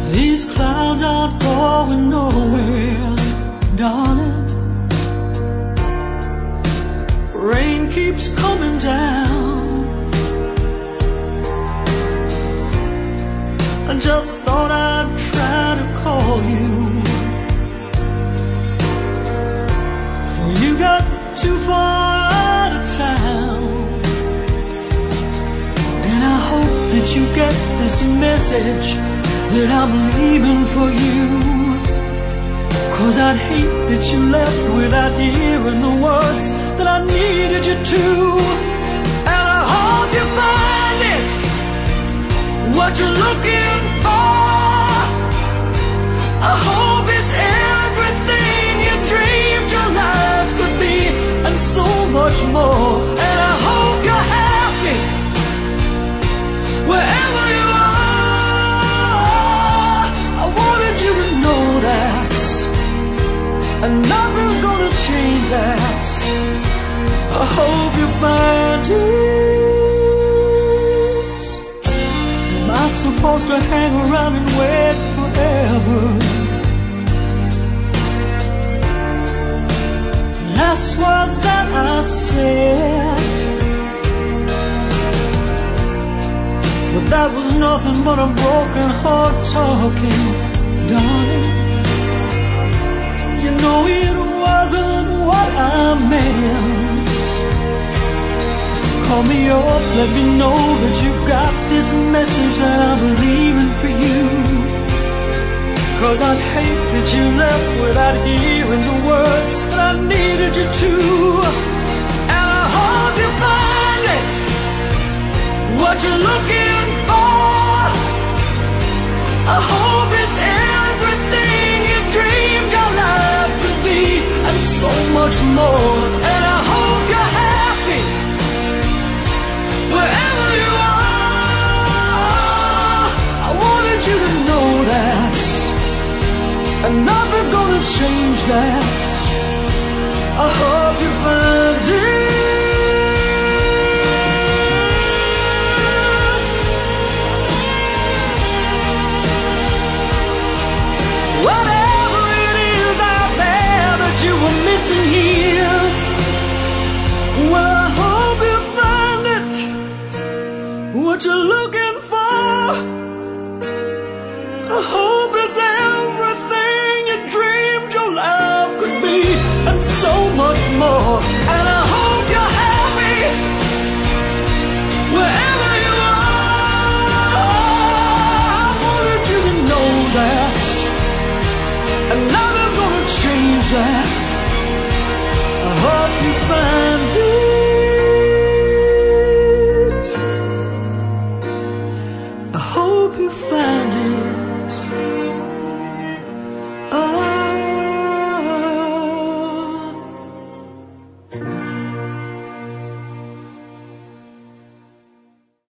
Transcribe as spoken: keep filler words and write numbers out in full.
These clouds aren't going nowhere, darling. Rain keeps coming down. I just thought I'd try to call you, for you got too far out of town. And I hope that you get this message, that I'm leaving for you, 'cause I'd hate that you left without hearing the words that I needed you to. And I hope you find it, what you're looking for. I hope it's everything you dreamed your life could be, and so much more. And I hope you're happy wherever you are. I wanted you to know that, and nothing's gonna change that. I hope you find it. Am I supposed to hang around and wait forever? Last words that I said, but that was nothing but a broken heart talking, darling. You know it wasn't what I meant. Call me up, let me know that you got this message, that I'm leaving for you, 'cause I'd hate that you left without hearing the words that I needed you to. And I hope you find it, what you're looking for. I hope it's everything you dreamed your life could be, and so much more. And I hope you're happy wherever you are. I wanted you to know that, and nothing's gonna change that. I hope you find it. Whatever it is out there that you were missing here, well, I hope you find it, what you're looking for. I hope it's everything you dreamed your life could be, and so much more.